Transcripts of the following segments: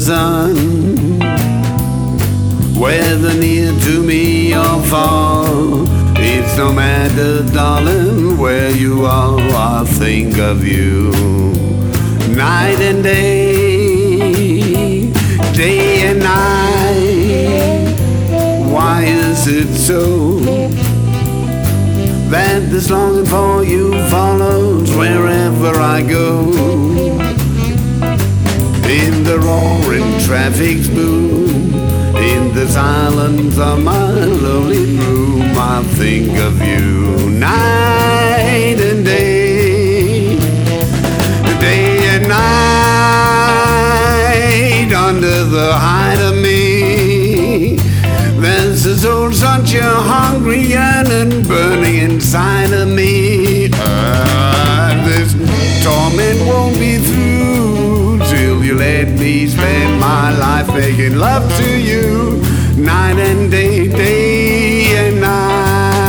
sun. Whether near to me or far, it's no matter, darling, where you are, I think of you. Night and day, day and night. Why is it so that this longing for you follows wherever I go? In the roaring traffic's boom, in the silence of my lonely room, I think of you. Night and day, day and night. Under the hide of me, there's a soul such a hungry yearning burning inside of me. This torment won't be through till you let me spend my life making love to you. Night and day, day and night.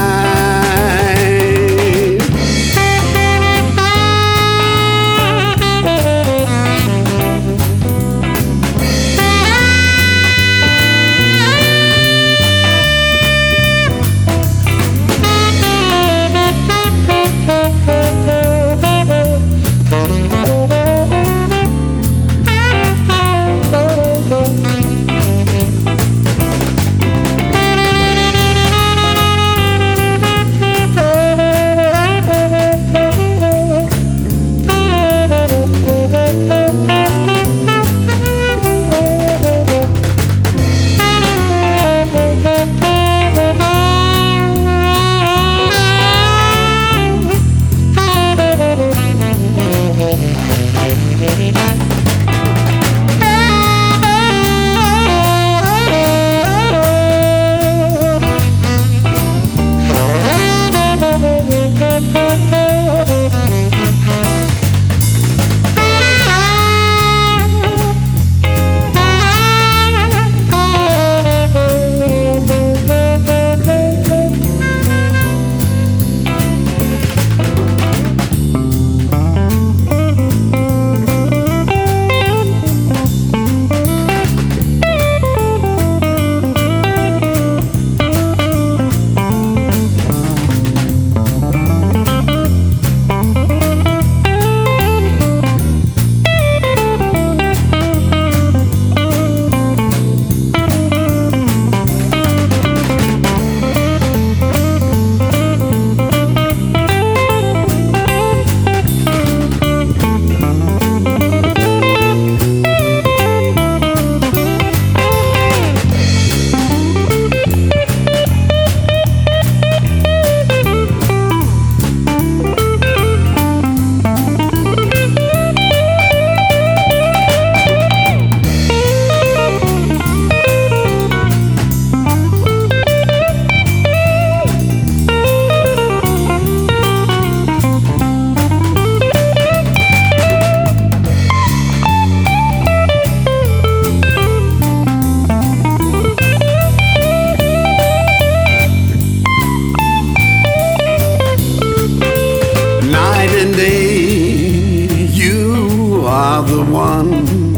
The one,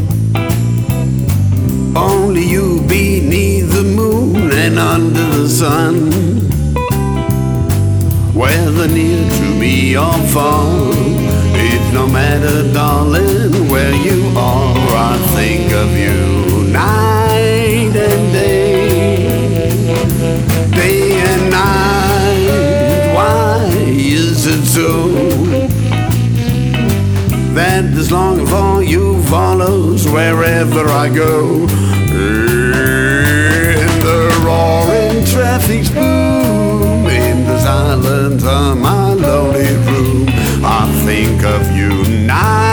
only you beneath the moon and under the sun. Whether near to me or far, it's no matter, darling, where you are, I think of you. Night and day, day and night. Why is it so that this longing for you follows wherever I go? In the roaring traffic's boom, in the silence of my lonely room, I think of you. Night